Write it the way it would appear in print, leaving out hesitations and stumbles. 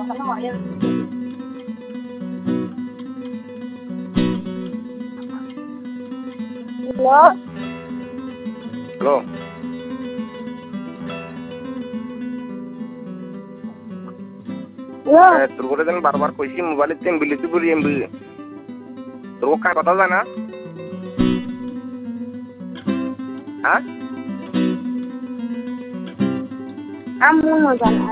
Halo. তোর করে যেন বারবার কইছি মোবাইলের টেম বিলিতি করি এমবি তোর কার কথা জানা হ্যাঁ আম্মু জানা